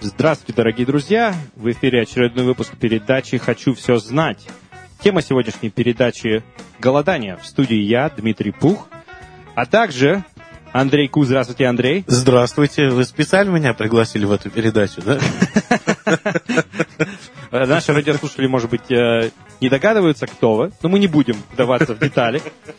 Здравствуйте, дорогие друзья! В эфире очередной выпуск передачи «Хочу все знать». Тема сегодняшней передачи – голодание. В студии я, Дмитрий Пух, а также Андрей Ку. Здравствуйте, Андрей. Здравствуйте. Вы специально меня пригласили в эту передачу, да? Наши радиослушатели, может быть, не догадываются, кто вы, но мы не будем вдаваться в детали.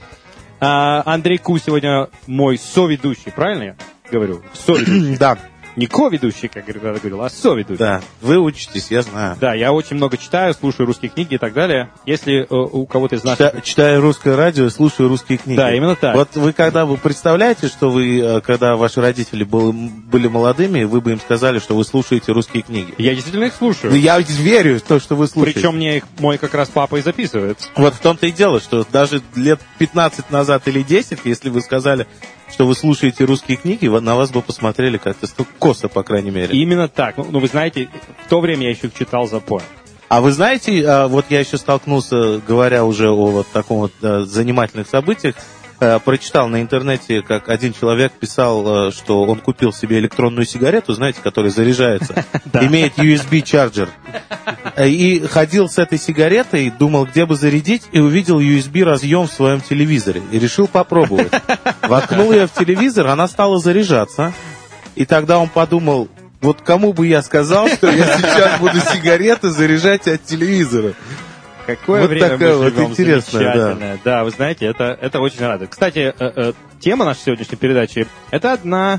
Андрей Ку сегодня мой соведущий, правильно я говорю? Соведущий. Да. Не ко-ведущий, как я говорил, а соведущий. Да, вы учитесь, я знаю. Да, я очень много читаю, слушаю русские книги и так далее. Если у кого-то из нас... Читаю русское радио и слушаю русские книги. Да, именно так. Вот вы представляете, что вы, когда ваши родители были молодыми, вы бы им сказали, что вы слушаете русские книги? Я действительно их слушаю. Да я верю в то, что вы слушаете. Причем мне их мой как раз папа и записывает. Вот в том-то и дело, что даже лет 15 назад или 10, если вы сказали, что вы слушаете русские книги, на вас бы посмотрели как-то косо, по крайней мере. Именно так. Ну, вы знаете, в то время я еще их читал запоем. А вы знаете, вот я еще столкнулся, говоря уже о вот таком вот занимательных событиях, прочитал на интернете, как один человек писал, что он купил себе электронную сигарету, знаете, которая заряжается, имеет USB-чарджер. И ходил с этой сигаретой, думал, где бы зарядить, и увидел USB-разъем в своем телевизоре. И решил попробовать. Воткнул ее в телевизор, она стала заряжаться. И тогда он подумал, вот кому бы я сказал, что я сейчас буду сигареты заряжать от телевизора. Какое вот время такая мы живем, вот интересная, да. Да, вы знаете, это очень радует. Кстати, тема нашей сегодняшней передачи, это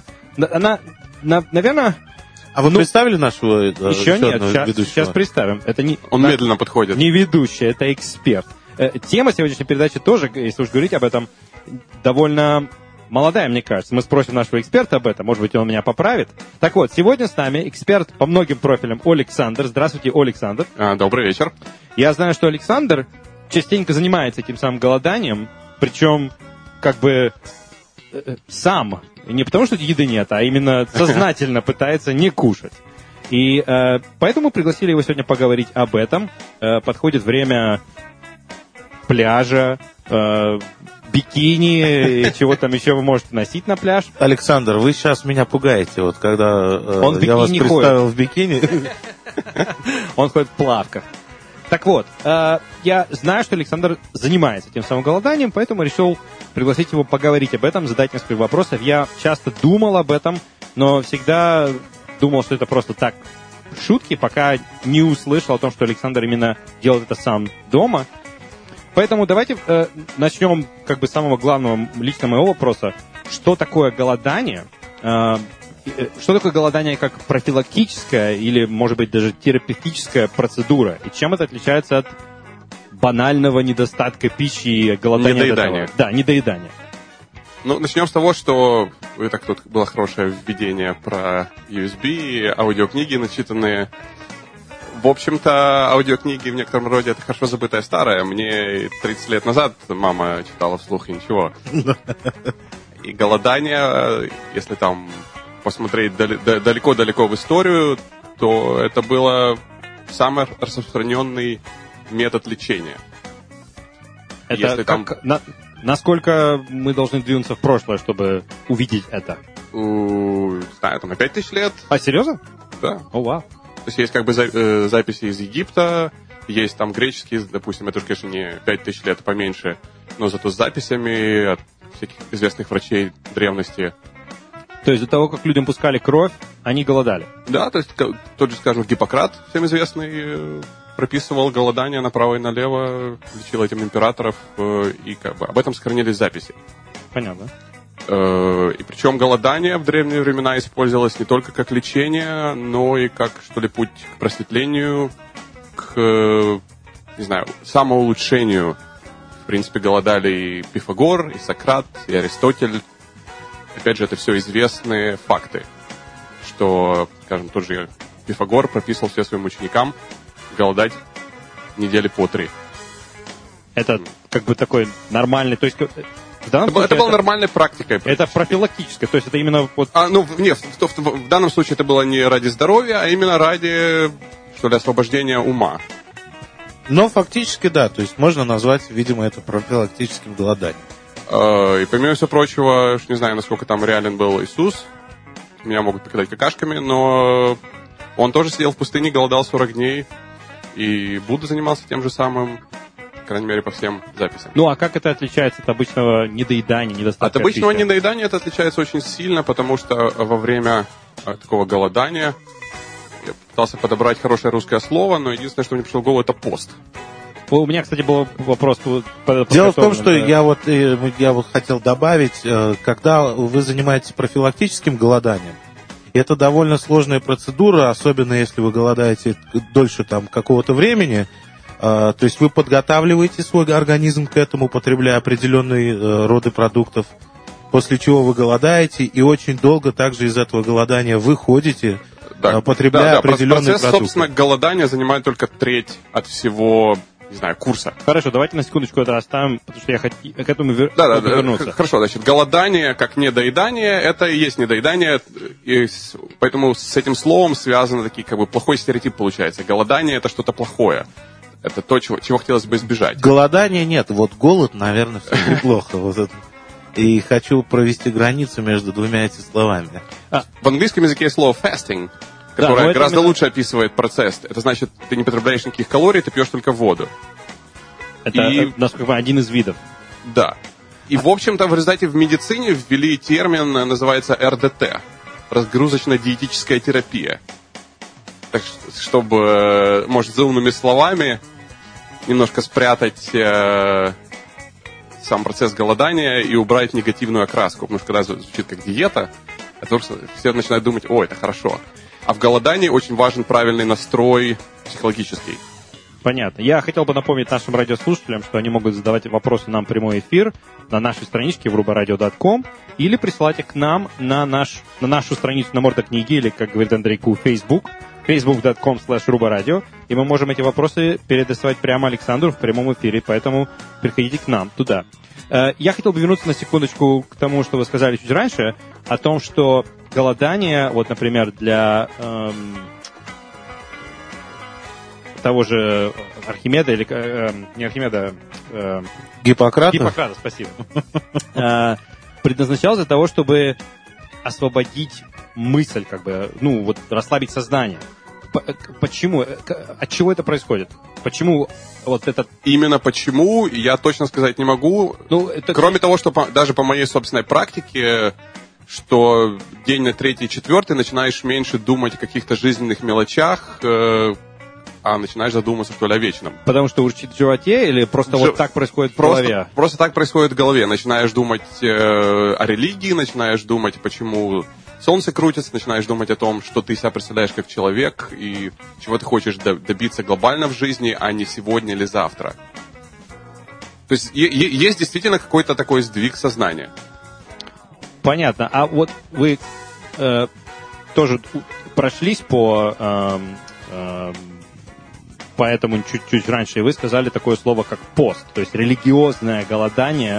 наверное... А вы представили нашего еще нет, ведущего? Сейчас представим. Это не, он медленно подходит. Не ведущий, это эксперт. Тема сегодняшней передачи тоже, если уж говорить об этом, довольно молодая, мне кажется. Мы спросим нашего эксперта об этом, может быть, он меня поправит. Так вот, сегодня с нами эксперт по многим профилям Александр. Здравствуйте, Александр. Добрый вечер. Я знаю, что Александр частенько занимается этим самым голоданием, причем как бы сам. Не потому, что еды нет, а именно сознательно пытается не кушать. И поэтому пригласили его сегодня поговорить об этом. Подходит время пляжа, бикини, чего там еще вы можете носить на пляж. Александр, вы сейчас меня пугаете, вот когда я вас представил в бикини. Он ходит в плавках. Так вот, я знаю, что Александр занимается тем самым голоданием, поэтому решил пригласить его поговорить об этом, задать несколько вопросов. Я часто думал об этом, но всегда думал, что это просто так шутки, пока не услышал о том, что Александр именно делает это сам дома. Поэтому давайте начнем как бы с самого главного лично моего вопроса. Что такое голодание? Что такое голодание как профилактическая или, может быть, даже терапевтическая процедура? И чем это отличается от банального недостатка пищи и голодания? Недоедания. Да, недоедания. Ну, начнем с того, что это тут было хорошее введение про USB, аудиокниги начитанные. В общем-то, аудиокниги в некотором роде это хорошо забытое старое. Мне 30 лет назад мама читала вслух и ничего. И голодание, если там посмотреть далеко-далеко в историю, то это было самый распространенный метод лечения. Это если как, насколько мы должны двинуться в прошлое, чтобы увидеть это? Знаю, там на 5000 лет. А, серьезно? Да. О, вау. То есть есть как бы записи из Египта, есть там греческие, допустим, это уже, конечно, не 5000 лет, а поменьше, но зато с записями от всяких известных врачей древности. То есть до того, как людям пускали кровь, они голодали? Да, то есть тот же, скажем, Гиппократ, всем известный, прописывал голодание направо и налево, лечил этим императоров, и как бы об этом сохранились записи. Понятно. И причем голодание в древние времена использовалось не только как лечение, но и как, что ли, путь к просветлению, к, не знаю, самоулучшению. В принципе, голодали и Пифагор, и Сократ, и Аристотель. Опять же, это все известные факты, что, скажем, тот же Пифагор прописывал всем своим ученикам голодать недели по 3. Это как бы такой нормальный... То есть, это была нормальной практикой. Это профилактическое, то есть это именно... Вот... В данном случае это было не ради здоровья, а именно ради, что ли, освобождения ума. Но фактически, да, то есть можно назвать, видимо, это профилактическим голоданием. И помимо всего прочего, не знаю, насколько там реален был Иисус, меня могут покидать какашками, но Он тоже сидел в пустыне, голодал 40 дней, и Будда занимался тем же самым, по крайней мере, по всем записям. Ну, а как это отличается от обычного недоедания, недостатка От обычного пищи? недоедания это отличается очень сильно, потому что во время такого голодания я пытался подобрать хорошее русское слово, но единственное, что мне пришло в голову, это пост. У меня, кстати, был вопрос. Дело в том, что я вот хотел добавить, когда вы занимаетесь профилактическим голоданием, это довольно сложная процедура, особенно если вы голодаете дольше там какого-то времени. То есть вы подготавливаете свой организм к этому, потребляя определенные роды продуктов, после чего вы голодаете, и очень долго также из этого голодания выходите, потребляя определенные процесс, продукты. Собственно, голодание занимает только треть от всего, не знаю, курса. Хорошо, давайте на секундочку это оставим, потому что я к этому вернуться. Хорошо, значит, голодание как недоедание, это и есть недоедание, и поэтому с этим словом связаны такие, как бы, плохой стереотип получается. Голодание — это что-то плохое. Это то, чего хотелось бы избежать. Голодания нет, вот голод, наверное, все плохо. Вот это. И хочу провести границу между двумя этими словами. В английском языке есть слово fasting, которое гораздо лучше описывает процесс. Это значит, ты не потребляешь никаких калорий, ты пьешь только воду. Это, насколько я понимаю, один из видов. Да. И, в общем-то, в результате в медицине ввели термин, называется РДТ. Разгрузочно-диетическая терапия. Так, чтобы, может, заумными словами немножко спрятать сам процесс голодания и убрать негативную окраску. Потому что когда звучит как диета, это все начинают думать, ой, это хорошо. А в голодании очень важен правильный настрой психологический. Понятно. Я хотел бы напомнить нашим радиослушателям, что они могут задавать вопросы нам в прямой эфир на нашей страничке в ruboradio.com или присылать их к нам на нашу страницу на Мордокниги или, как говорит Андрей Ку, Facebook, facebook.com/ruboradio, и мы можем эти вопросы переадресовать прямо Александру в прямом эфире, поэтому приходите к нам туда. Я хотел бы вернуться на секундочку к тому, что вы сказали чуть раньше, о том, что голодание, вот, например, для того же Архимеда, или не Архимеда, Гиппократа, спасибо, предназначалось для того, чтобы освободить мысль, как бы, ну, вот, расслабить сознание. Почему? От чего это происходит? Почему вот это... Именно почему, я точно сказать не могу. Ну, это... Кроме того, что даже по моей собственной практике, что день на 3-й, 4-й начинаешь меньше думать о каких-то жизненных мелочах, а начинаешь задумываться, что ли, о вечном. Потому что урчит в животе или просто вот так происходит в голове? Просто так происходит в голове. Начинаешь думать о религии, начинаешь думать, почему солнце крутится, начинаешь думать о том, что ты себя представляешь как человек и чего ты хочешь добиться глобально в жизни, а не сегодня или завтра. То есть есть действительно какой-то такой сдвиг сознания. Понятно. А вот вы тоже прошлись поэтому чуть-чуть раньше, и вы сказали такое слово, как пост, то есть религиозное голодание.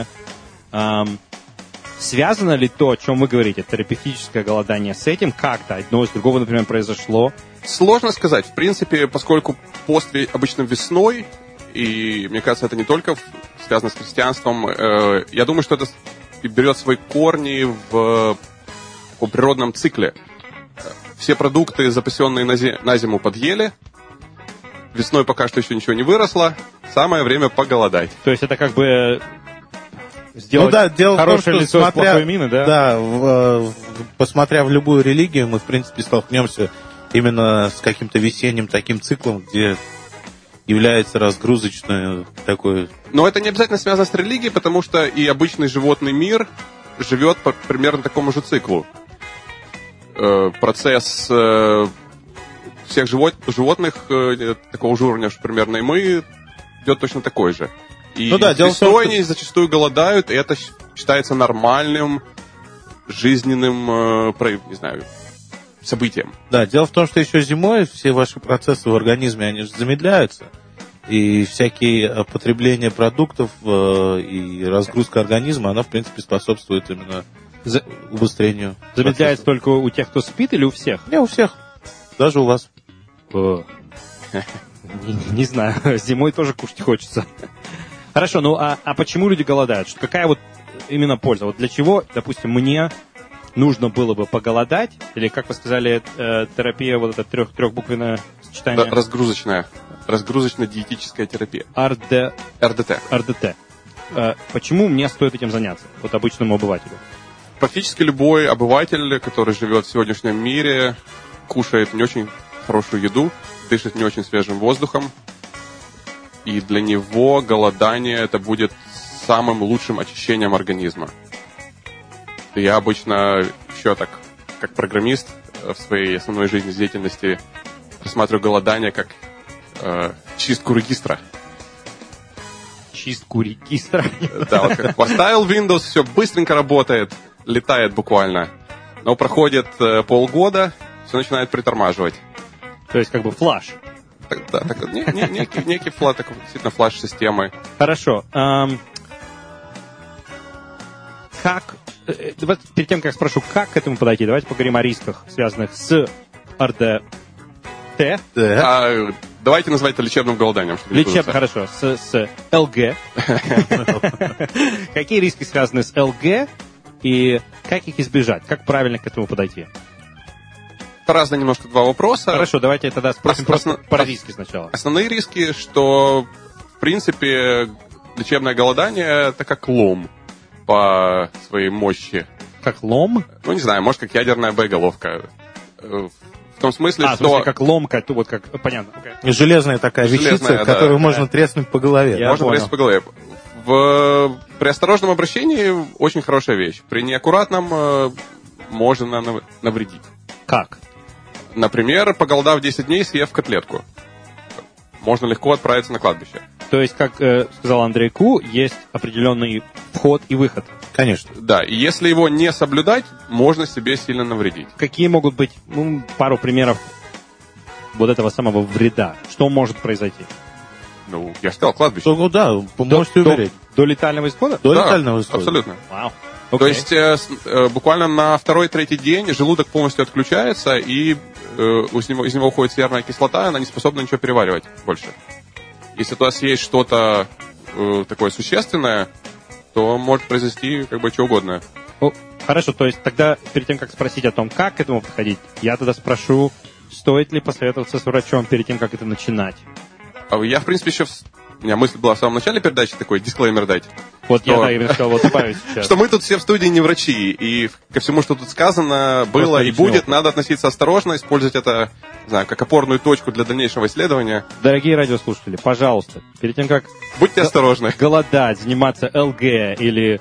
Связано ли то, о чем вы говорите, терапевтическое голодание с этим как-то? Одно из другого, например, произошло? Сложно сказать. В принципе, поскольку пост обычно весной, и, мне кажется, это не только связано с христианством, я думаю, что это берет свои корни в таком природном цикле. Все продукты, запасенные на зиму, подъели. Весной пока что еще ничего не выросло. Самое время поголодать. То есть это как бы сделать хорошее лицо с плохой миной, да? Да, посмотря в любую религию, мы, в принципе, столкнемся именно с каким-то весенним таким циклом, где является разгрузочное такое... Но это не обязательно связано с религией, потому что и обычный животный мир живет по примерно такому же циклу. Процесс... всех животных такого же уровня, что примерно и мы, идет точно такой же. И весной они зачастую голодают, и это считается нормальным жизненным, не знаю, событием. Да, дело в том, что еще зимой все ваши процессы в организме, они же замедляются. И всякие потребления продуктов и разгрузка организма, она, в принципе, способствует именно убыстрению. Замедляется только у тех, кто спит, или у всех? Не, у всех. Даже у вас. Не знаю, зимой тоже кушать хочется. Хорошо, ну а почему люди голодают? Какая вот именно польза? Вот для чего, допустим, мне нужно было бы поголодать, или, как вы сказали, терапия, вот это трехбуквенное сочетание? Разгрузочно-диетическая терапия. РДТ. Почему мне стоит этим заняться, вот обычному обывателю? Практически любой обыватель, который живет в сегодняшнем мире, кушает не очень хорошую еду, дышит не очень свежим воздухом, и для него голодание это будет самым лучшим очищением организма. Я обычно еще так, как программист в своей основной жизнедеятельности рассматриваю голодание как чистку регистра. Чистку регистра? Да, вот как поставил Windows, все быстренько работает, летает буквально. Но проходит полгода, все начинает притормаживать. То есть как бы флаш. Да, некий флаш, такой действительно флаш-системы. Хорошо. Перед тем, как спрошу, как к этому подойти, давайте поговорим о рисках, связанных с РДТ. Давайте назвать это лечебным голоданием. Хорошо, с ЛГ. Какие риски связаны с ЛГ и как их избежать? Как правильно к этому подойти? Разные немножко два вопроса. Хорошо, давайте тогда спросим просто про риски сначала. Основные риски, что, в принципе, лечебное голодание – это как лом по своей мощи. Как лом? Ну, не знаю, может, как ядерная боеголовка. В том смысле, что... в смысле, как ломка, вот как... Понятно. Okay. Железная такая вещица, которую можно треснуть по голове. Можно треснуть по голове. При осторожном обращении очень хорошая вещь. При неаккуратном можно навредить. Как? Например, поголодав 10 дней, съев котлетку. Можно легко отправиться на кладбище. То есть, как сказал Андрей Ку, есть определенный вход и выход. Конечно. Да, и если его не соблюдать, можно себе сильно навредить. Какие могут быть, пару примеров вот этого самого вреда? Что может произойти? Ну, я же сказал, кладбище. Ну да, можете уверить. До летального исхода? До летального исхода. Абсолютно. Вау. Okay. То есть буквально на 2-3 день желудок полностью отключается, и из него уходит серная кислота, она не способна ничего переваривать больше. Если у вас есть что-то такое существенное, то может произойти как бы что угодно. Хорошо, то есть тогда перед тем, как спросить о том, как к этому подходить, я тогда спрошу, стоит ли посоветоваться с врачом перед тем, как это начинать? Я, в принципе, еще... У меня мысль была в самом начале передачи такой дисклеймер дать. Вот я именно сказал, вот добавить сейчас. Что мы тут все в студии не врачи, и ко всему, что тут сказано, было и будет, надо относиться осторожно, использовать это, не знаю, как опорную точку для дальнейшего исследования. Дорогие радиослушатели, пожалуйста, перед тем, как... Будьте осторожны. Голодать, заниматься ЛГ или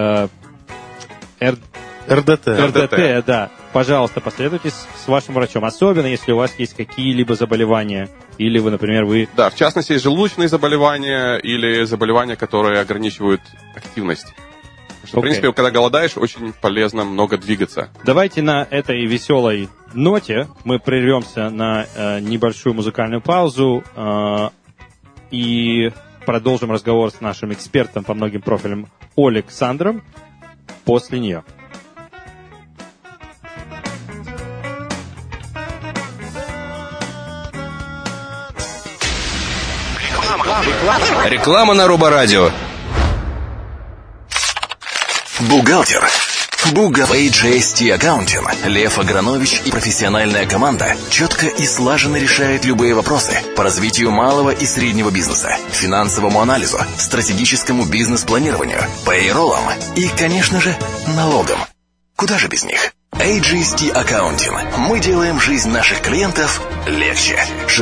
РДТ, да. Пожалуйста, посоветуйтесь с вашим врачом, особенно если у вас есть какие-либо заболевания, или вы, например, Да, в частности, есть желудочные заболевания или заболевания, которые ограничивают активность. Потому что, в принципе, когда голодаешь, очень полезно много двигаться. Давайте на этой веселой ноте мы прервемся на небольшую музыкальную паузу и продолжим разговор с нашим экспертом по многим профилям Александром после нее. Реклама на Роборадио. Бухгалтер. AJST Accounting. Лев Агранович и профессиональная команда четко и слаженно решают любые вопросы по развитию малого и среднего бизнеса, финансовому анализу, стратегическому бизнес-планированию, пейроллам и, конечно же, налогам. Куда же без них? AJST Accounting. Мы делаем жизнь наших клиентов легче.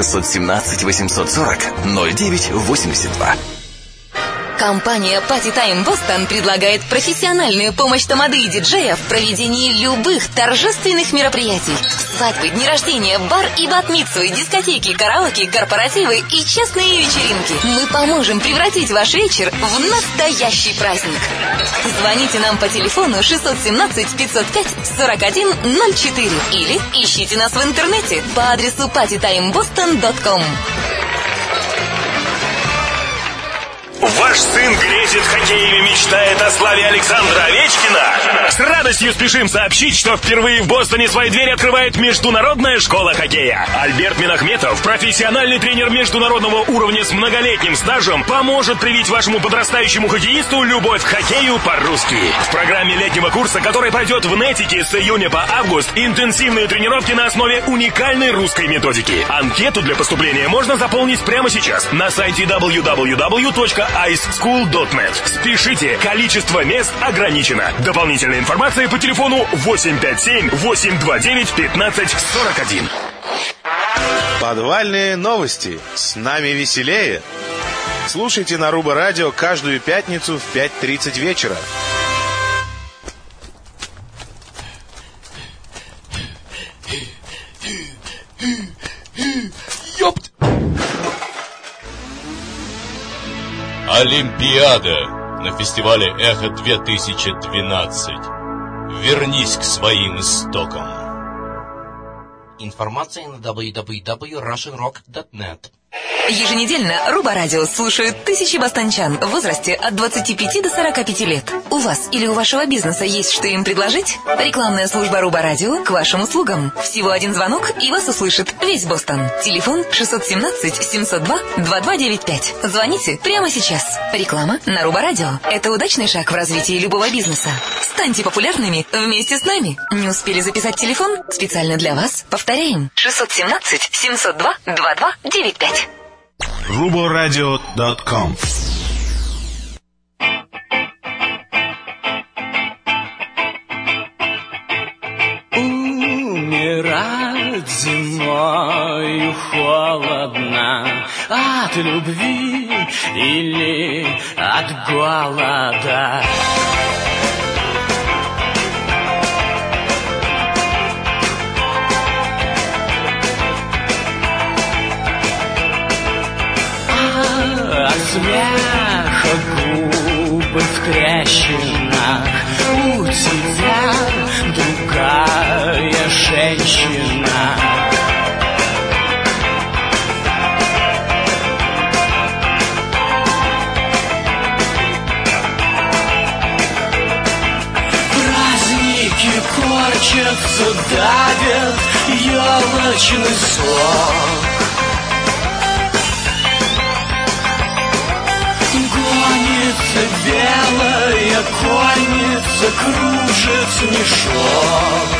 617-840-09-82. Компания Party Time Boston предлагает профессиональную помощь тамады и диджея в проведении любых торжественных мероприятий. Свадьбы, дни рождения, бар и бат-мицвы, дискотеки, караоке, корпоративы и частные вечеринки. Мы поможем превратить ваш вечер в настоящий праздник. Звоните нам по телефону 617-505-4104 или ищите нас в интернете по адресу partytimeboston.com. Ваш сын грезит хоккеем и мечтает о славе Александра Овечкина? С радостью спешим сообщить, что впервые в Бостоне свои двери открывает Международная школа хоккея. Альберт Минахметов, профессиональный тренер международного уровня с многолетним стажем, поможет привить вашему подрастающему хоккеисту любовь к хоккею по-русски. В программе летнего курса, который пройдет в Нетике с июня по август, интенсивные тренировки на основе уникальной русской методики. Анкету для поступления можно заполнить прямо сейчас на сайте www.iceschool.net. Спешите, количество мест ограничено. Дополнительная информация по телефону 857-829-1541. Подвальные новости. С нами веселее. Слушайте на Руба Радио каждую пятницу в 5:30 вечера. Ёпт! Олимпиада на фестивале «Эхо 2012». Вернись к своим истокам. Информация на www.russianrock.net. Еженедельно Руба Радио слушают тысячи бостанчан в возрасте от 25 до 45 лет. У вас или у вашего бизнеса есть что им предложить? Рекламная служба Руба Радио к вашим услугам. Всего один звонок, и вас услышит весь Бостон. Телефон 617-702-2295. Звоните прямо сейчас. Реклама на Руба Радио. Это удачный шаг в развитии любого бизнеса. Станьте популярными вместе с нами. Не успели записать телефон? Специально для вас повторяем. 617-702-2295. ruboradio.com. Умирать зимою холодно от любви или от голода. От смеха губы в трещинах, у тебя другая женщина. Праздники корчатся, давят елочный сок. Гонится белая конница, кружит снежок.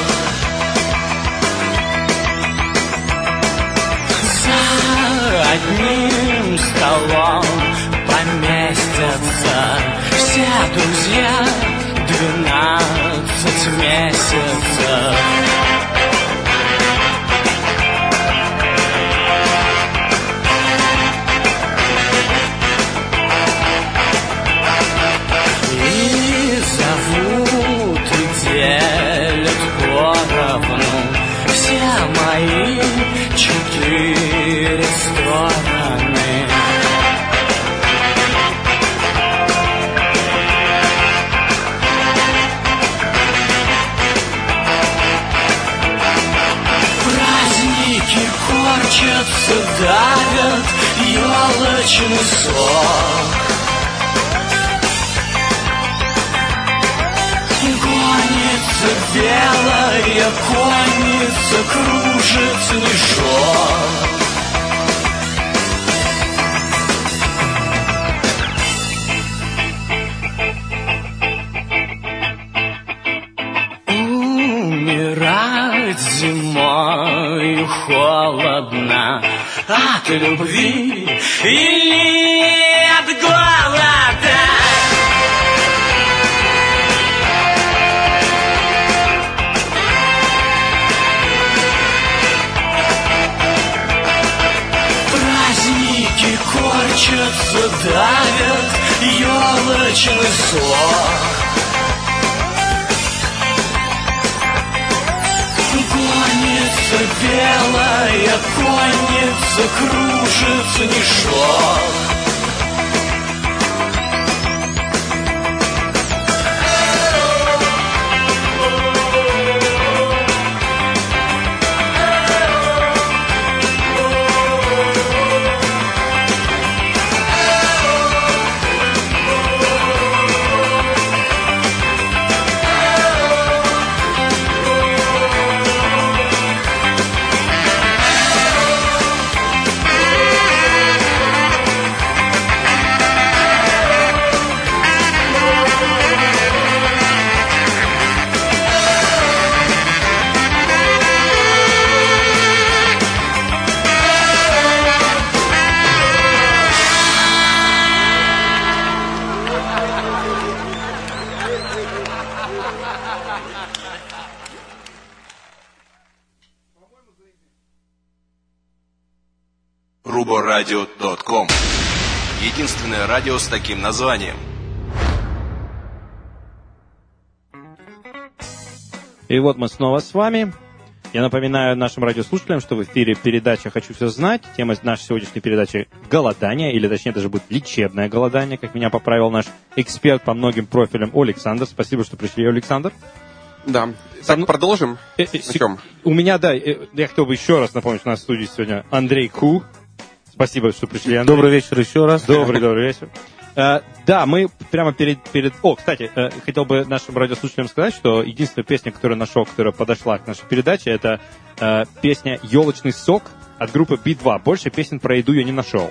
За одним столом поместятся все друзья 12 месяцев. Делят поровну все мои 4 стороны. Праздники корчатся, давят елочный сок. Гонится белая конница, кружит снежок. Умирать зимою холодно от любви или от голода. Корчатся, давят елочный сок. Гонится белая конница, кружит снежок. ruboradio.com. Единственное радио с таким названием. И вот мы снова с вами. Я напоминаю нашим радиослушателям, что в эфире передача «Хочу все знать». Тема нашей сегодняшней передачи – голодание, или точнее даже будет лечебное голодание, как меня поправил наш эксперт по многим профилям Александр. Спасибо, что пришли, Александр. Да. Так, продолжим? На чем? У меня, да, я хотел бы еще раз напомнить, что у нас в студии сегодня Андрей Ку. Спасибо, что пришли, Андрей. Добрый вечер еще раз. Добрый вечер. Да, мы прямо перед... О, кстати, хотел бы нашим радиослушателям сказать, что единственная песня, которую нашел, которая подошла к нашей передаче, это песня «Елочный сок» от группы Би-2. Больше песен про еду я не нашел.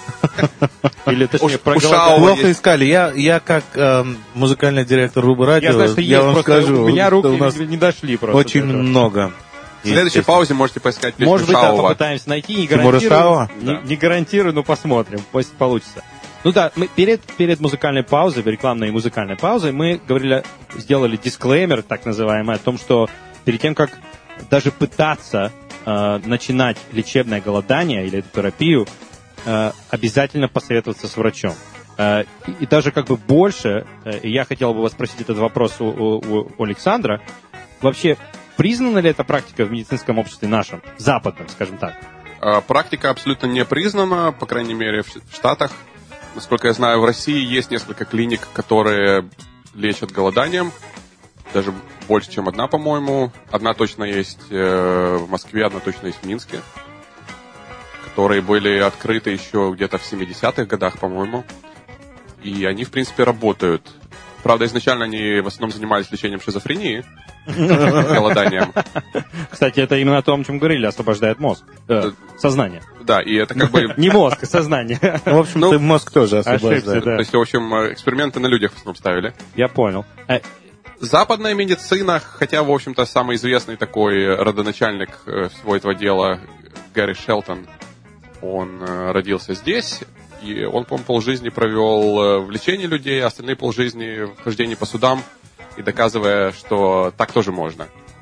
Или, точнее, про голодание. Плохо искали. Я как музыкальный директор Рубы Радио, я знаю, что я вам скажу, у меня руки у нас не дошли просто. Очень много. В следующей паузе можете поискать песню Может быть, да, Шаова. попытаемся найти. Не Тимура Шаова? Не гарантирую, но посмотрим, пусть получится. Ну да, мы перед музыкальной паузой, рекламной и музыкальной паузой, мы сделали дисклеймер, так называемый, о том, что перед тем, как даже пытаться начинать лечебное голодание или эту терапию, обязательно посоветоваться с врачом. И даже как бы больше, я хотел бы вас спросить этот вопрос у Александра, вообще признана ли эта практика в медицинском обществе нашем, западном, скажем так? Практика абсолютно не признана, по крайней мере, в Штатах. Насколько я знаю, в России есть несколько клиник, которые лечат голоданием. Даже больше, чем одна, по-моему. Одна точно есть в Москве, одна точно есть в Минске. Которые были открыты еще где-то в 70-х годах, по-моему. И они, в принципе, работают. Правда, изначально они в основном занимались лечением шизофрении, голоданием. Кстати, это именно то, о чем говорили, освобождает мозг. Сознание. Да, и это как бы... Не мозг, а сознание. В общем, мозг тоже освобождает. Ошибся, да. То есть, в общем, эксперименты на людях в основном ставили. Я понял. Западная медицина, хотя, в общем-то, самый известный такой родоначальник всего этого дела, Гэри Шелтон, он родился здесь, и он, по-моему, полжизни провел в лечении людей, а остальные полжизни в хождении по судам, и доказывая, что так тоже можно.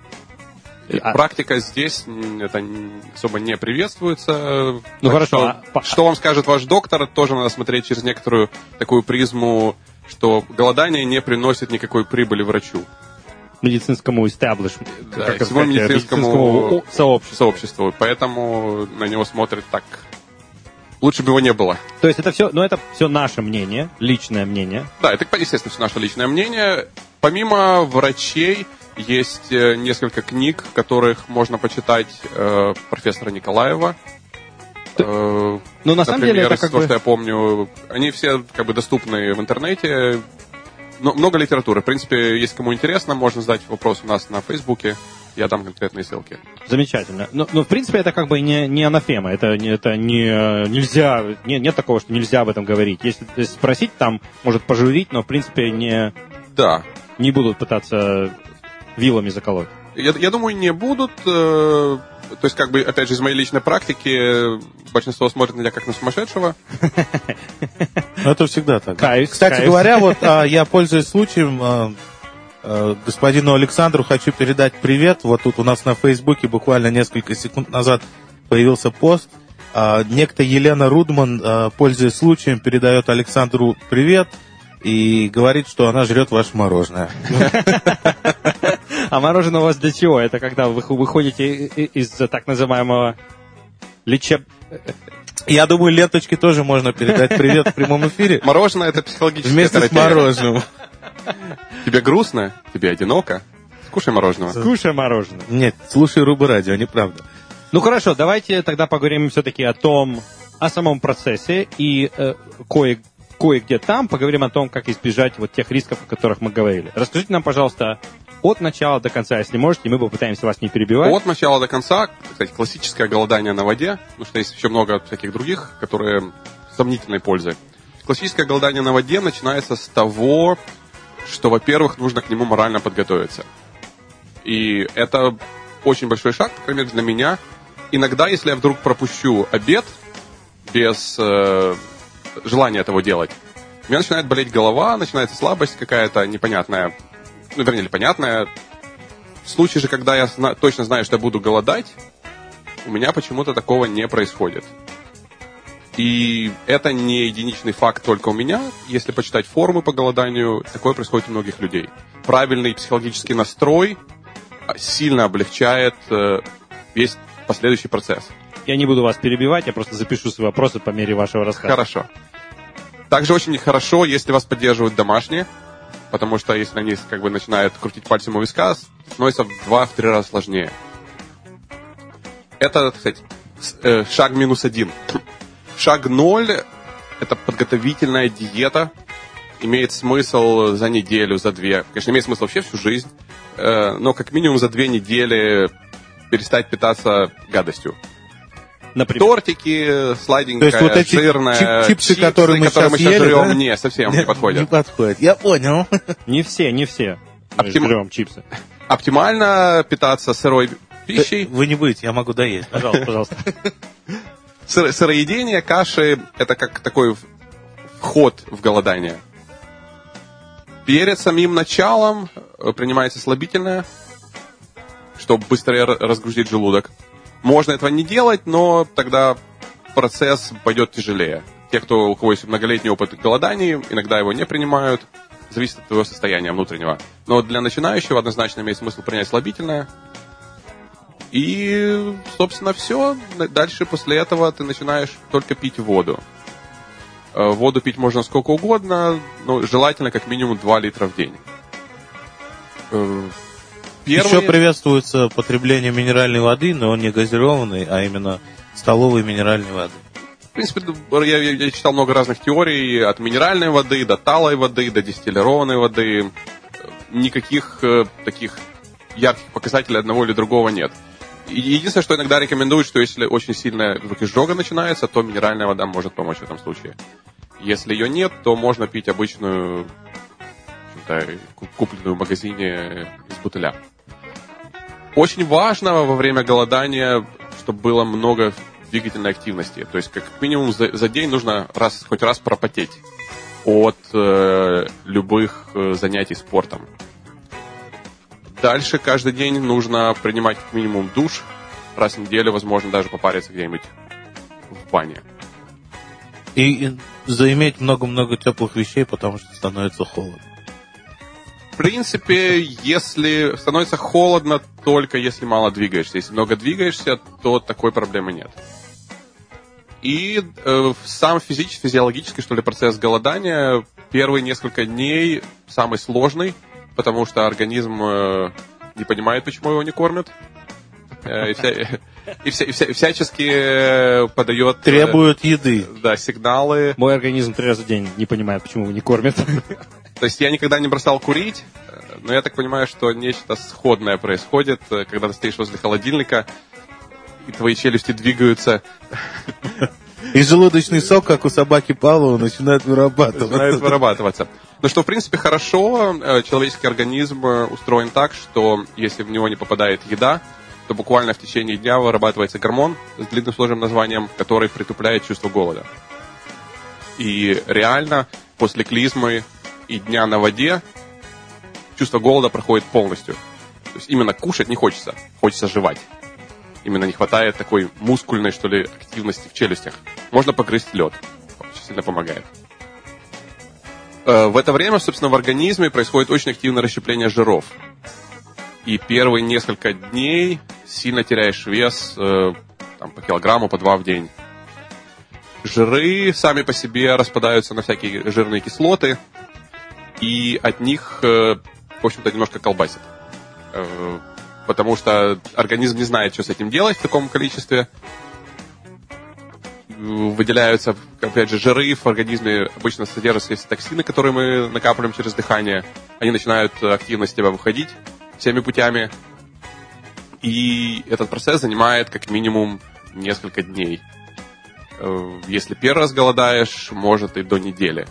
Практика здесь это особо не приветствуется. Ну хорошо. Что вам скажет ваш доктор, тоже надо смотреть через некоторую такую призму, что голодание не приносит никакой прибыли врачу. Медицинскому истеблишменту. Да, всему медицинскому сообществу. Поэтому на него смотрят так. Лучше бы его не было. То есть это все наше мнение, личное мнение. Да, это, естественно, все наше личное мнение. Помимо врачей, есть несколько книг, которых можно почитать профессора Николаева. Ну, на самом деле, это как то, что я помню, они все как бы доступны в интернете. Но много литературы. В принципе, если кому интересно, можно задать вопрос у нас на Фейсбуке. Я дам конкретные ссылки. Замечательно. Но в принципе, это как бы не анафема. Это не нельзя. Нет такого, что нельзя об этом говорить. Если спросить, там может пожурить, но в принципе не будут пытаться вилами заколоть. Я думаю, не будут. То есть, как бы, опять же, из моей личной практики, большинство смотрит на меня как на сумасшедшего. Это всегда так. Кстати говоря, вот я, пользуясь случаем, господину Александру хочу передать привет. Вот тут у нас на Фейсбуке буквально несколько секунд назад появился пост. Некто Елена Рудман, пользуясь случаем, передает Александру привет и говорит, что она жрет ваше мороженое. А мороженое у вас для чего? Это когда вы выходите из так называемого Я думаю, ленточке тоже можно передать привет в прямом эфире. Мороженое — это психологическая вместе терапия. С мороженым. Тебе грустно? Тебе одиноко? Скушай мороженое. Скушай мороженое. Нет, слушай Рубы Радио, неправда. Ну хорошо, давайте тогда поговорим все-таки о самом процессе и кое-где там поговорим о том, как избежать вот тех рисков, о которых мы говорили. Расскажите нам, пожалуйста, от начала до конца, если можете, мы попытаемся вас не перебивать. От начала до конца, кстати, классическое голодание на воде, потому что есть еще много всяких других, которые сомнительной пользы. Классическое голодание на воде начинается с того, что, во-первых, нужно к нему морально подготовиться. И это очень большой шаг, по крайней мере, для меня. Иногда, если я вдруг пропущу обед без желания этого делать, у меня начинает болеть голова, начинается слабость какая-то непонятная. вернее, понятное. В случае же, когда я точно знаю, что я буду голодать, у меня почему-то такого не происходит. И это не единичный факт только у меня. Если почитать форумы по голоданию, такое происходит у многих людей. Правильный психологический настрой сильно облегчает весь последующий процесс. Я не буду вас перебивать, я просто запишу свои вопросы по мере вашего рассказа. Хорошо. Также очень хорошо, если вас поддерживают домашние, потому что если они как бы начинают крутить пальцем у виска, становится в 2-3 раза сложнее. Это, кстати, шаг -1. Шаг 0 – это подготовительная диета. Имеет смысл за неделю, за 2. Конечно, имеет смысл вообще всю жизнь, но как минимум за 2 недели перестать питаться гадостью. Например? Тортики, сладенькое, то есть вот эти жирное, чипсы, которые мы сейчас жрем, ели, да? не, совсем не подходят. Не подходят, я понял. Не все. Мы жрем чипсы. Оптимально питаться сырой пищей. Вы не будете, я могу доесть. Пожалуйста. Сыроедение, каши – это как такой вход в голодание. Перед самим началом принимается слабительное, чтобы быстрее разгрузить желудок. Можно этого не делать, но тогда процесс пойдет тяжелее. Те, у кого есть многолетний опыт голодания, иногда его не принимают. Зависит от твоего состояния внутреннего. Но для начинающего однозначно имеет смысл принять слабительное. И, собственно, все. Дальше после этого ты начинаешь только пить воду. Воду пить можно сколько угодно, но желательно как минимум 2 литра в день. Еще приветствуется потребление минеральной воды, но не газированной, а именно столовой минеральной воды. В принципе, я читал много разных теорий, от минеральной воды до талой воды, до дистиллированной воды. Никаких таких ярких показателей одного или другого нет. Единственное, что иногда рекомендуют, что если очень сильная изжога начинается, то минеральная вода может помочь в этом случае. Если ее нет, то можно пить обычную, купленную в магазине из бутыля. Очень важно во время голодания, чтобы было много двигательной активности. То есть, как минимум, за день нужно хоть раз пропотеть от любых занятий спортом. Дальше каждый день нужно принимать как минимум душ. Раз в неделю, возможно, даже попариться где-нибудь в бане. И заиметь много-много теплых вещей, потому что становится холодно. В принципе, если становится холодно, только если мало двигаешься. Если много двигаешься, то такой проблемы нет. И сам физиологический, что ли, процесс голодания первые несколько дней самый сложный, потому что организм не понимает, почему его не кормят. И всячески подает... Требует еды. Да, сигналы. Мой организм 3 раза в день не понимает, почему его не кормят. То есть я никогда не бросал курить, но я так понимаю, что нечто сходное происходит, когда ты стоишь возле холодильника, и твои челюсти двигаются. И желудочный сок, как у собаки Павлова, начинает вырабатываться. Но что, в принципе, хорошо, человеческий организм устроен так, что если в него не попадает еда, то буквально в течение дня вырабатывается гормон с длинным сложным названием, который притупляет чувство голода. И реально после клизмы и дня на воде чувство голода проходит полностью. То есть именно кушать не хочется, хочется жевать. Именно не хватает такой мускульной, что ли, активности в челюстях. Можно погрызть лед. Очень сильно помогает. В это время, собственно, в организме происходит очень активное расщепление жиров. И первые несколько дней сильно теряешь вес по килограмму, по 2 в день. Жиры сами по себе распадаются на всякие жирные кислоты, и от них, в общем-то, немножко колбасит. Потому что организм не знает, что с этим делать в таком количестве. Выделяются, опять же, жиры в организме, обычно содержатся токсины, которые мы накапливаем через дыхание. Они начинают активно из тебя выходить всеми путями. И этот процесс занимает как минимум несколько дней. Если первый раз голодаешь, может и до недели.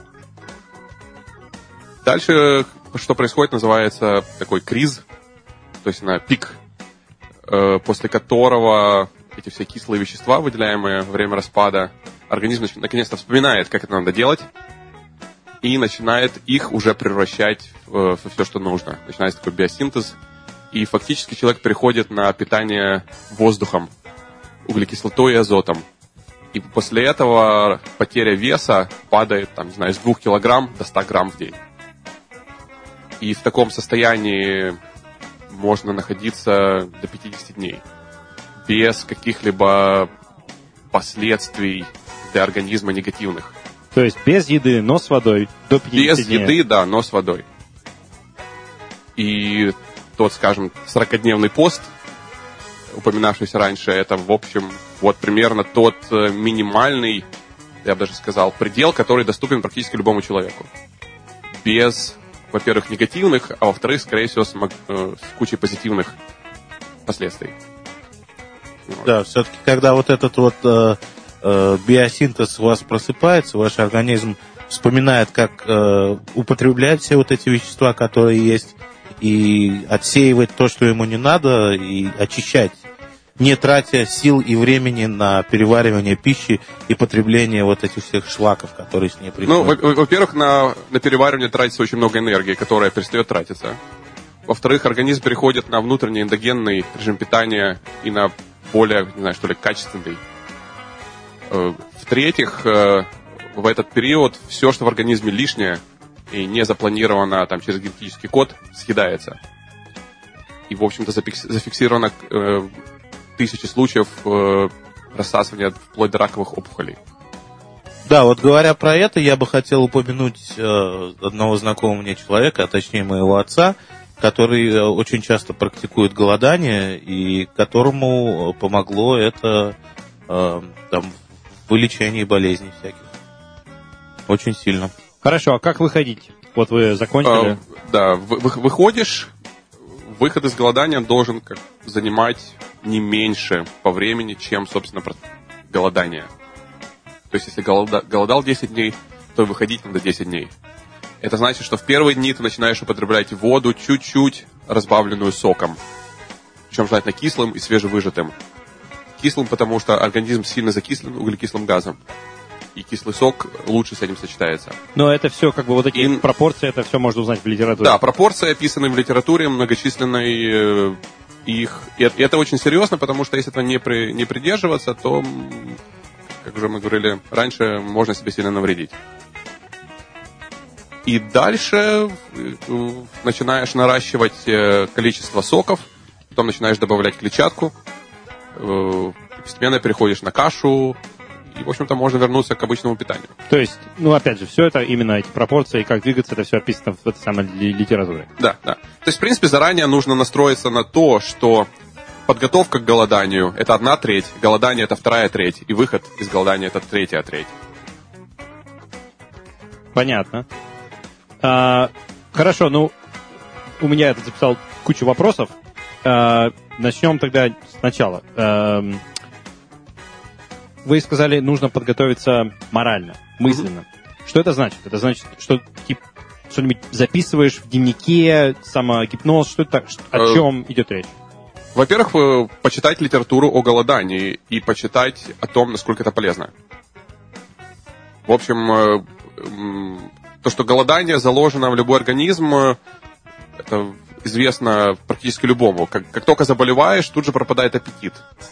Дальше, что происходит, называется такой криз, то есть на пик, после которого эти все кислые вещества, выделяемые во время распада, организм наконец-то вспоминает, как это надо делать, и начинает их уже превращать в все, что нужно. Начинается такой биосинтез, и фактически человек переходит на питание воздухом, углекислотой и азотом. И после этого потеря веса падает, там, не знаю, с 2 килограмм до 100 грамм в день. И в таком состоянии можно находиться до 50 дней. Без каких-либо последствий для организма негативных. То есть без еды, но с водой до 50 дней. Без еды, да, но с водой. И тот, скажем, 40-дневный пост, упоминавшийся раньше, это, в общем, вот примерно тот минимальный, я бы даже сказал, предел, который доступен практически любому человеку. Без, во-первых, негативных, а во-вторых, скорее всего, с кучей позитивных последствий. Да, все-таки, когда вот этот вот биосинтез у вас просыпается, ваш организм вспоминает, как употреблять все вот эти вещества, которые есть, и отсеивать то, что ему не надо, и очищать, не тратя сил и времени на переваривание пищи и потребление вот этих всех шлаков, которые с ней приходят. Ну, во-первых, на переваривание тратится очень много энергии, которая перестает тратиться. Во-вторых, организм переходит на внутренний эндогенный режим питания и на более, не знаю, что ли, качественный. В-третьих, в этот период все, что в организме лишнее и не запланировано там, через генетический код, съедается. И, в общем-то, зафиксировано тысячи случаев рассасывания вплоть до раковых опухолей. Да, вот говоря про это, я бы хотел упомянуть одного знакомого мне человека, а точнее моего отца, который очень часто практикует голодание, и которому помогло это там, в вылечении болезней всяких. Очень сильно. Хорошо, а как выходить? Вот вы закончили. Да, выходишь, выход из голодания должен занимать не меньше по времени, чем, собственно, голодание. То есть, если голодал 10 дней, то выходить надо 10 дней. Это значит, что в первые дни ты начинаешь употреблять воду чуть-чуть разбавленную соком. Причем желательно кислым и свежевыжатым. Кислым, потому что организм сильно закислен углекислым газом. И кислый сок лучше с этим сочетается. Но это все, как бы вот эти пропорции, это все можно узнать в литературе. Да, пропорции описаны в литературе многочисленной. И это очень серьезно, потому что если этого не придерживаться, то, как уже мы говорили раньше, можно себе сильно навредить. И дальше начинаешь наращивать количество соков, потом начинаешь добавлять клетчатку, постепенно переходишь на кашу, и, в общем-то, можно вернуться к обычному питанию. То есть, ну, опять же, все это, именно эти пропорции, как двигаться, это все описано в этой самой литературе. Да, да. То есть, в принципе, заранее нужно настроиться на то, что подготовка к голоданию – это 1/3, голодание – это 2/3, и выход из голодания – это 3/3. Понятно. Хорошо, ну, у меня это записал кучу вопросов. Начнем тогда сначала. Вы сказали, нужно подготовиться морально, мысленно. Что это значит? Это значит, что что-нибудь записываешь в дневнике, самогипноз, что это, о чем идет речь? Во-первых, почитать литературу о голодании и почитать о том, насколько это полезно. В общем, то, что голодание заложено в любой организм, это известно практически любому. Как только заболеваешь, тут же пропадает аппетит.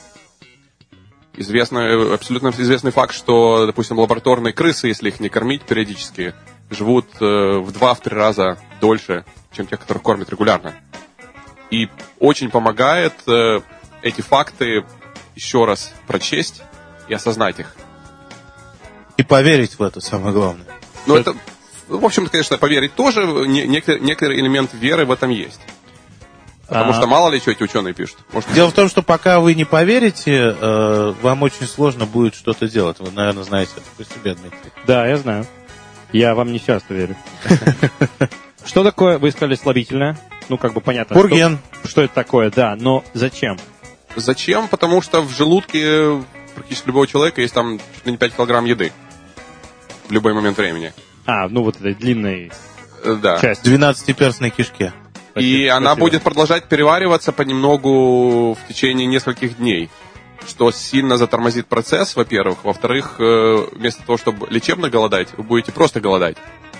Абсолютно известный факт, что, допустим, лабораторные крысы, если их не кормить периодически, живут в 2-3 раза дольше, чем те, которых кормят регулярно. И очень помогает эти факты еще раз прочесть и осознать их. И поверить в это, самое главное. Ну, это, в общем-то, конечно, поверить тоже. Некоторый элемент веры в этом есть. Потому что мало ли что эти ученые пишут. Дело в том, что пока вы не поверите, вам очень сложно будет что-то делать. Вы, наверное, знаете это по себе, Дмитрий. Да, я знаю. Я вам не часто верю. Что такое, вы сказали, слабительное? Ну, как бы понятно. Пурген. Что это такое, да, но зачем? Зачем? Потому что в желудке практически любого человека есть там чуть ли не 5 килограмм еды. В любой момент времени. Ну вот этой длинной часть. 12-перстной кишке. И она будет продолжать перевариваться понемногу в течение нескольких дней, что сильно затормозит процесс, во-первых. Во-вторых, вместо того, чтобы лечебно голодать, вы будете просто голодать.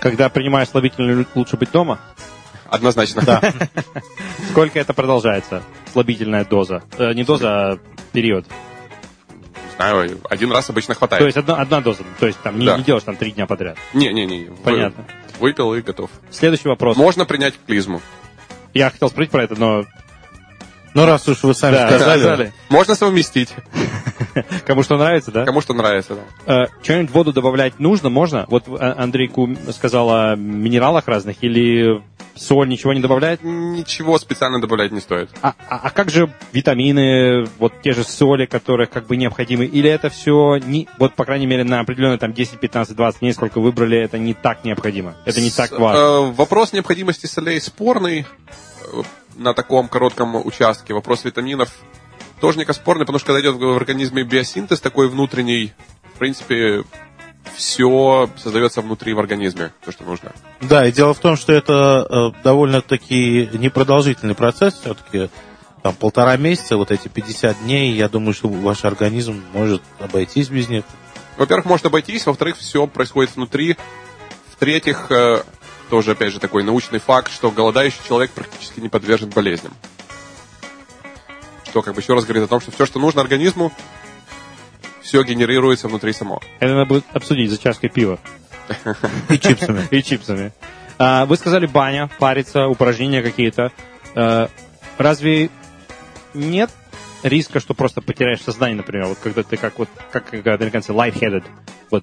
Когда принимаешь слабительное, лучше быть дома? Однозначно. Да. Сколько это продолжается? Слабительная доза. Не доза, а период. Не знаю, один раз обычно хватает. То есть одна доза. То есть там Да. не делаешь там 3 дня подряд. Не. Понятно. Выпил и готов. Следующий вопрос. Можно принять клизму. Я хотел спросить про это, но... Ну, раз уж вы сами Да, сказали. Можно совместить. Кому что нравится, да? Кому что нравится, да. Что-нибудь в воду добавлять нужно? Можно? Вот Андрей сказал о минералах разных, или соль ничего не добавляет? Ничего специально добавлять не стоит. А как же витамины, вот те же соли, которые как бы необходимы? Или это все, вот по крайней мере на определенные там 10, 15, 20 дней, сколько выбрали, это не так необходимо? Это не так важно? Вопрос необходимости солей спорный на таком коротком участке. Вопрос витаминов тоже не спорный, потому что когда идет в организме биосинтез такой внутренний, в принципе, все создается внутри в организме, то, что нужно. Да, и дело в том, что это довольно-таки непродолжительный процесс, все-таки там 1,5 месяца, вот эти 50 дней, я думаю, что ваш организм может обойтись без них. Во-первых, может обойтись, во-вторых, все происходит внутри, в-третьих, тоже, опять же, такой научный факт, что голодающий человек практически не подвержен болезням. Что, как бы, еще раз говорит о том, что все, что нужно организму, все генерируется внутри само. Это надо будет обсудить за чашкой пива. И чипсами. И чипсами. Вы сказали баня, париться, упражнения какие-то. Разве нет риска, что просто потеряешь сознание, например, вот когда ты как американцы lightheaded, вот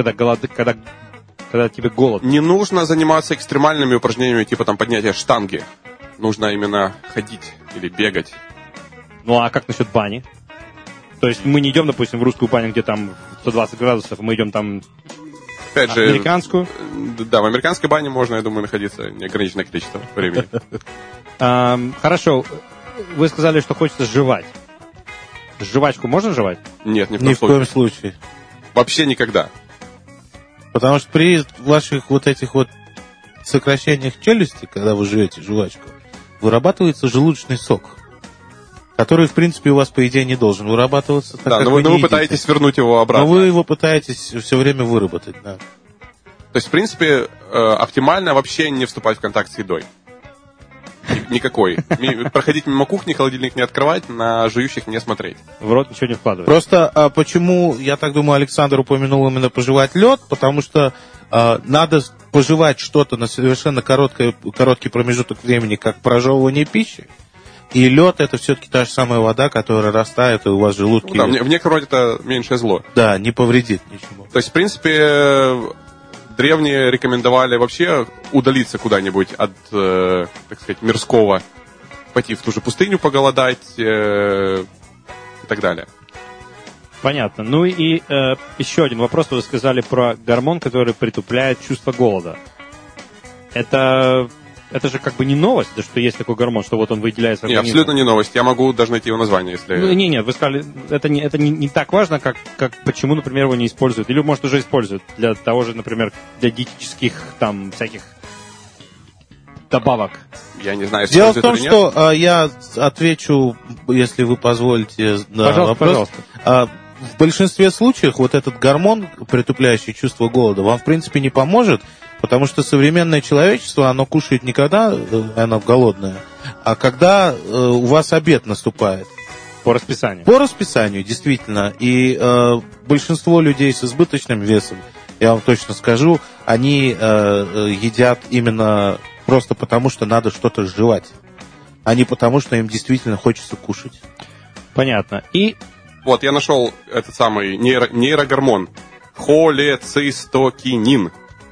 когда тебе голодно? Не нужно заниматься экстремальными упражнениями, типа там поднятия штанги. Нужно именно ходить или бегать. Ну а как насчет бани? То есть мы не идем, допустим, в русскую баню, где там 120 градусов, мы идем там опять же, американскую? Да, в американской бане можно, я думаю, находиться неограниченное количество времени. Хорошо. Вы сказали, что хочется жевать. Жвачку можно жевать? Нет, Ни в коем случае. Вообще никогда. Потому что при ваших вот этих вот сокращениях челюсти, когда вы жуете жвачку, вырабатывается желудочный сок, который, в принципе, у вас, по идее, не должен вырабатываться. Да, но вы пытаетесь вернуть его обратно. Но вы его пытаетесь все время выработать, да. То есть, в принципе, оптимально вообще не вступать в контакт с едой. Никакой. Проходить мимо кухни, холодильник не открывать, на жующих не смотреть. В рот ничего не вкладывать. Просто почему, я так думаю, Александр упомянул именно пожевать лед, потому что надо пожевать что-то на совершенно короткий промежуток времени, как прожевывание пищи. И лед — это все-таки та же самая вода, которая растает, и у вас желудки... Ну, да, в некотором роде это меньшее зло. Да, не повредит ничего. То есть, в принципе, древние рекомендовали вообще удалиться куда-нибудь от, так сказать, мирского, пойти в ту же пустыню поголодать и так далее. Понятно. Ну и еще один вопрос. Вы сказали про гормон, который притупляет чувство голода. Это же как бы не новость, да, что есть такой гормон, что вот он выделяется в организме. Нет, абсолютно не новость. Я могу даже найти его название, если... Ну, нет, вы сказали, это не так важно, как почему, например, его не используют. Или, может, уже используют для того же, например, для диетических там всяких добавок. Я не знаю, Дело в том, что я отвечу, если вы позволите, на вопрос. Пожалуйста. В большинстве случаев вот этот гормон, притупляющий чувство голода, вам, в принципе, не поможет, потому что современное человечество, оно кушает не когда оно голодное, а когда у вас обед наступает. По расписанию. По расписанию, действительно. И большинство людей с избыточным весом, я вам точно скажу, они едят именно просто потому, что надо что-то жевать, а не потому, что им действительно хочется кушать. Понятно. И... Вот, я нашел этот самый нейрогормон. Холецистокинин.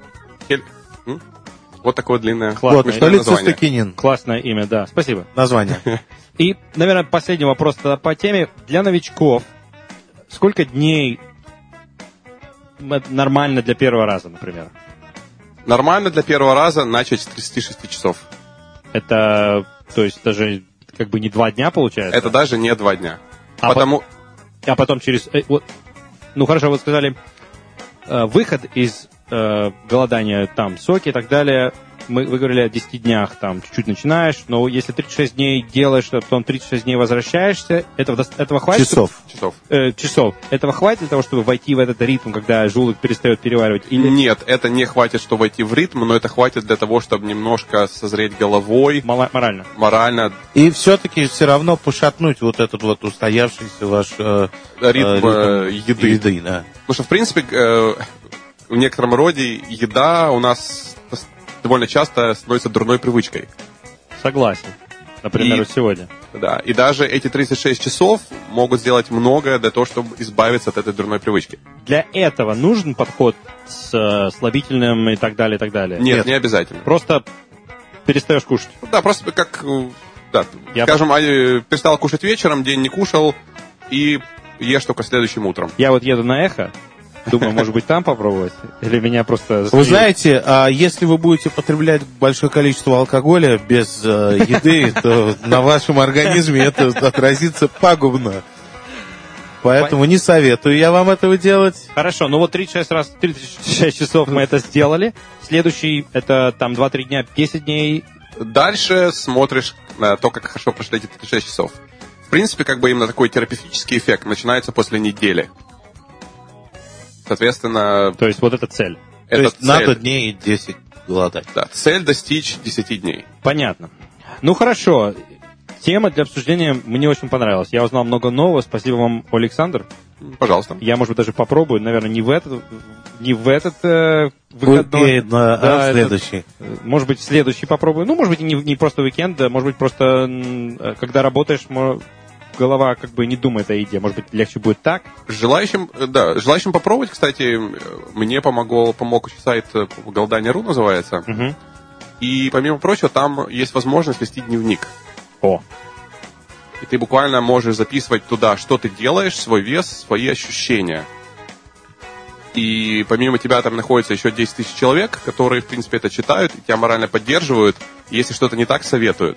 Вот такое длинное. Вот, холецистокинин. Классное имя, да. Спасибо. Название. И, наверное, последний вопрос тогда по теме. Для новичков сколько дней нормально для первого раза, например? Нормально для первого раза начать с 36 часов. Это, то есть, даже как бы не 2 дня получается? Это даже не 2 дня. А потом через... Ну, хорошо, вы сказали, выход из голодания, там, соки и так далее, вы говорили о 10 днях, там, чуть-чуть начинаешь, но если 36 дней делаешь, то потом 36 дней возвращаешься, этого хватит? Часов. Этого хватит для того, чтобы войти в этот ритм, когда желудок перестает переваривать? Или... Нет, это не хватит, чтобы войти в ритм, но это хватит для того, чтобы немножко созреть головой. Морально. И все-таки все равно пошатнуть вот этот вот устоявшийся ваш ритм еды. Да. Потому что, в принципе, в некотором роде еда у нас довольно часто становится дурной привычкой. Согласен. Например, вот сегодня. Да, и даже эти 36 часов могут сделать многое для того, чтобы избавиться от этой дурной привычки. Для этого нужен подход с слабительным и так далее, и так далее? Нет, не обязательно. Просто перестаешь кушать? Да, просто как, скажем, перестал кушать вечером, день не кушал, и ешь только следующим утром. Я вот еду на Эхо, думаю, может быть, там попробовать? Или меня просто... Вы знаете, если вы будете потреблять большое количество алкоголя без еды, то на вашем организме это отразится пагубно. Поэтому не советую я вам этого делать. Хорошо, ну вот 36 часов мы это сделали. Следующий, это там 2-3 дня, 10 дней. Дальше смотришь на то, как хорошо прошли эти 36 часов. В принципе, как бы именно такой терапевтический эффект начинается после недели. Соответственно... То есть вот это цель. То есть надо дней 10 голодать. Да, цель достичь 10 дней. Понятно. Ну хорошо. Тема для обсуждения мне очень понравилась. Я узнал много нового. Спасибо вам, Александр. Пожалуйста. Я, может быть, даже попробую. Наверное, не в этот выходной. А следующий. Может быть, в следующий попробую. Ну, может быть, не просто уикенд, может быть, просто когда работаешь, голова как бы не думает о еде. Может быть, легче будет так? Желающим попробовать, кстати, мне помог сайт Голодание.ру называется. Угу. И, помимо прочего, там есть возможность вести дневник. О. И ты буквально можешь записывать туда, что ты делаешь, свой вес, свои ощущения. И помимо тебя там находится еще 10 тысяч человек, которые, в принципе, это читают, и тебя морально поддерживают, и если что-то не так, советуют.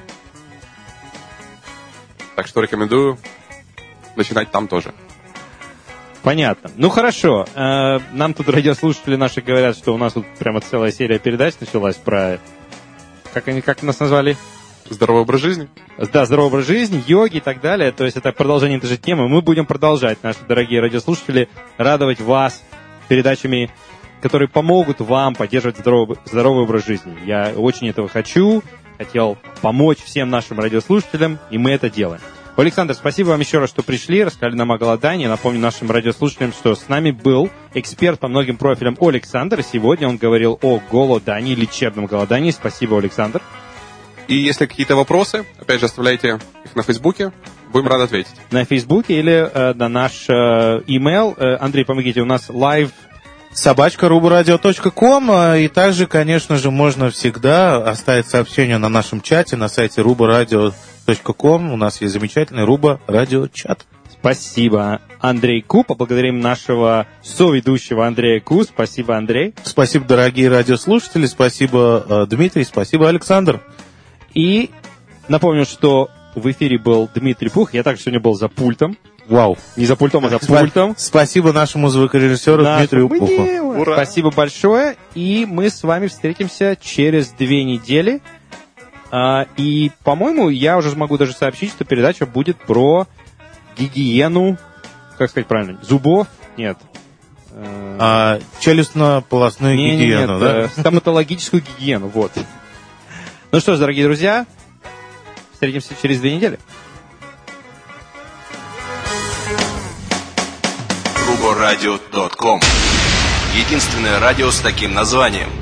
Так что рекомендую начинать там тоже. Понятно. Ну, хорошо. Нам тут радиослушатели наши говорят, что у нас тут прямо целая серия передач началась про... Как нас назвали? Здоровый образ жизни. Да, здоровый образ жизни, йоги и так далее. То есть это продолжение этой же темы. Мы будем продолжать, наши дорогие радиослушатели, радовать вас передачами, которые помогут вам поддерживать здоровый образ жизни. Я очень этого хотел помочь всем нашим радиослушателям, и мы это делаем. Александр, спасибо вам еще раз, что пришли, рассказали нам о голодании. Напомню нашим радиослушателям, что с нами был эксперт по многим профилям Александр. Сегодня он говорил о голодании, лечебном голодании. Спасибо, Александр. И если какие-то вопросы, опять же, оставляйте их на Фейсбуке. Будем рады ответить. На Фейсбуке или на наш имейл. Андрей, помогите, у нас live... @ruboradio.com. И также, конечно же, можно всегда оставить сообщение на нашем чате на сайте ruboradio.com. У нас есть замечательный Руба Радио чат. Спасибо, Андрей Ку. Поблагодарим нашего соведущего Андрея Ку. Спасибо, Андрей. Спасибо, дорогие радиослушатели. Спасибо, Дмитрий. Спасибо, Александр. И напомню, что в эфире был Дмитрий Пух. Я также сегодня был за пультом. Вау. Не за пультом, а за пультом. Спасибо нашему звукорежиссеру Дмитрию Пуху. Ура. Спасибо большое. И мы с вами встретимся через 2 недели. И, по-моему, я уже могу даже сообщить, что передача будет про гигиену, как сказать правильно, зубов? Нет. Челюстно-полостную гигиену, да? Стоматологическую гигиену, вот. Ну что ж, дорогие друзья, встретимся через 2 недели. ruboradio.com. Единственное радио с таким названием.